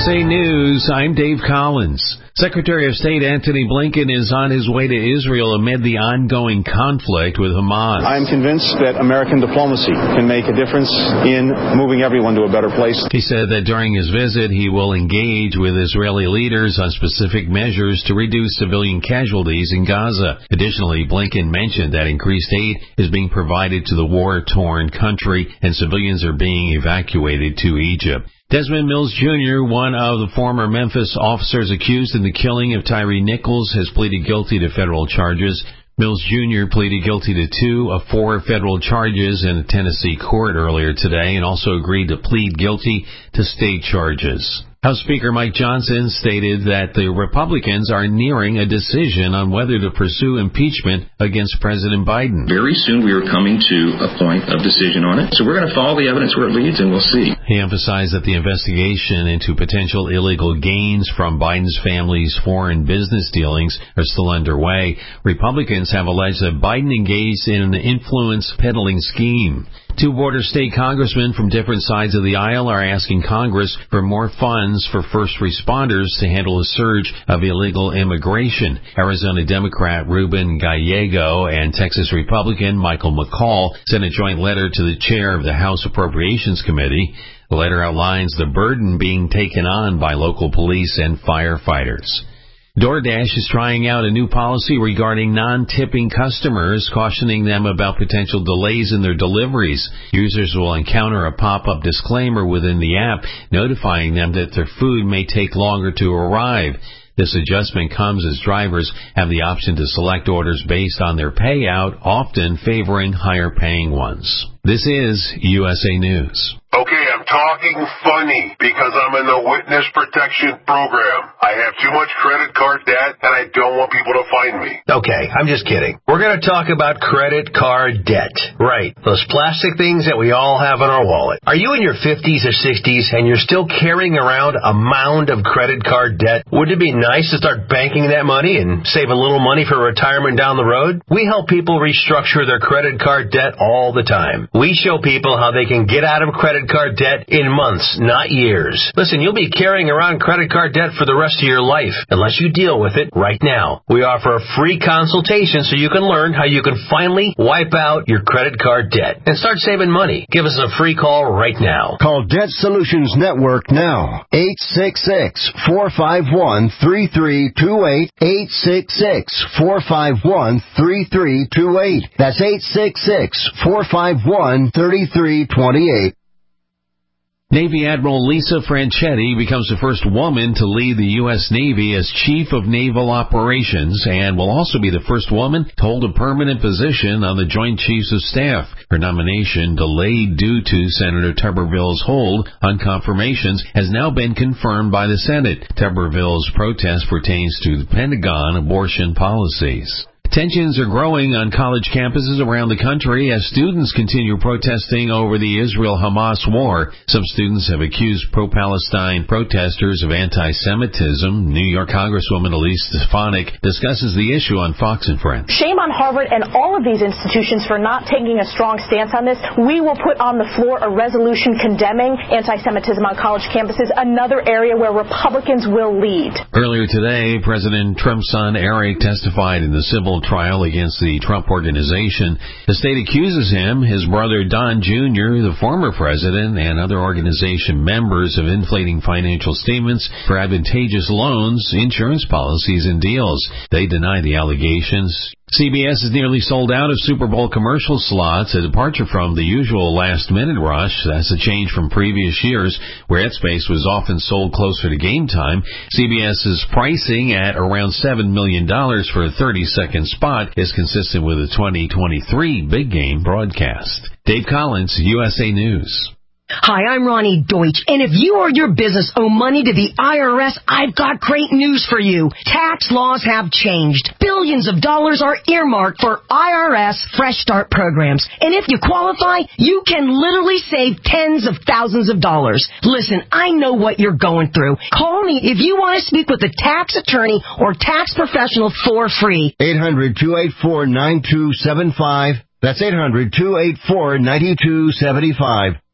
USA News, I'm Dave Collins. Secretary of State Antony Blinken is on his way to Israel amid the ongoing conflict with Hamas. I'm convinced that American diplomacy can make a difference in moving everyone to a better place. He said that during his visit, he will engage with Israeli leaders on specific measures to reduce civilian casualties in Gaza. Additionally, Blinken mentioned that increased aid is being provided to the war-torn country and civilians are being evacuated to Egypt. Desmond Mills Jr., one of the former Memphis officers accused in the killing of Tyree Nichols, has pleaded guilty to federal charges. Mills Jr. pleaded guilty to 2 of 4 federal charges in a Tennessee court earlier today and also agreed to plead guilty to state charges. House Speaker Mike Johnson stated that the Republicans are nearing a decision on whether to pursue impeachment against President Biden. Very soon we are coming to a point of decision on it. So we're going to follow the evidence where it leads, and we'll see. He emphasized that the investigation into potential illegal gains from Biden's family's foreign business dealings are still underway. Republicans have alleged that Biden engaged in an influence peddling scheme. 2 border state congressmen from different sides of the aisle are asking Congress for more funds for first responders to handle a surge of illegal immigration. Arizona Democrat Ruben Gallego and Texas Republican Michael McCall sent a joint letter to the chair of the House Appropriations Committee. The letter outlines the burden being taken on by local police and firefighters. DoorDash is trying out a new policy regarding non-tipping customers, cautioning them about potential delays in their deliveries. Users will encounter a pop-up disclaimer within the app notifying them that their food may take longer to arrive. This adjustment comes as drivers have the option to select orders based on their payout, often favoring higher-paying ones. This is USA News. Okay, I'm talking funny because I'm in the witness protection program. I have too much credit card debt and I don't want people to find me. Okay, I'm just kidding. We're going to talk about credit card debt. Right, those plastic things that we all have in our wallet. Are you in your 50s or 60s and you're still carrying around a mound of credit card debt? Wouldn't it be nice to start banking that money and save a little money for retirement down the road? We help people restructure their credit card debt all the time. We show people how they can get out of credit card debt in months, not years. Listen, you'll be carrying around credit card debt for the rest of your life unless you deal with it right now. We offer a free consultation so you can learn how you can finally wipe out your credit card debt and start saving money. Give us a free call right now. Call Debt Solutions Network now. 866-451-3328. 866-451-3328. That's 866-451-3328. Navy Admiral Lisa Franchetti becomes the first woman to lead the U.S. Navy as Chief of Naval Operations and will also be the first woman to hold a permanent position on the Joint Chiefs of Staff. Her nomination, delayed due to Senator Tuberville's hold on confirmations, has now been confirmed by the Senate. Tuberville's protest pertains to the Pentagon abortion policies. Tensions are growing on college campuses around the country as students continue protesting over the Israel-Hamas war. Some students have accused pro-Palestine protesters of anti-Semitism. New York Congresswoman Elise Stefanik discusses the issue on Fox and Friends. Shame on Harvard and all of these institutions for not taking a strong stance on this. We will put on the floor a resolution condemning anti-Semitism on college campuses, another area where Republicans will lead. Earlier today, President Trump's son Eric testified in the civil trial against the Trump Organization. The state accuses him, his brother Don Jr., the former president, and other organization members of inflating financial statements for advantageous loans, insurance policies, and deals. They deny the allegations. CBS is nearly sold out of Super Bowl commercial slots, a departure from the usual last-minute rush. That's a change from previous years, where ad space was often sold closer to game time. CBS's pricing at around $7 million for a 30-second spot is consistent with the 2023 big game broadcast. Dave Collins, USA News. Hi, I'm Ronnie Deutsch, and if you or your business owe money to the IRS, I've got great news for you. Tax laws have changed. Billions of dollars are earmarked for IRS Fresh Start programs. And if you qualify, you can literally save tens of thousands of dollars. Listen, I know what you're going through. Call me if you want to speak with a tax attorney or tax professional for free. 800-284-9275. That's 800-284-9275.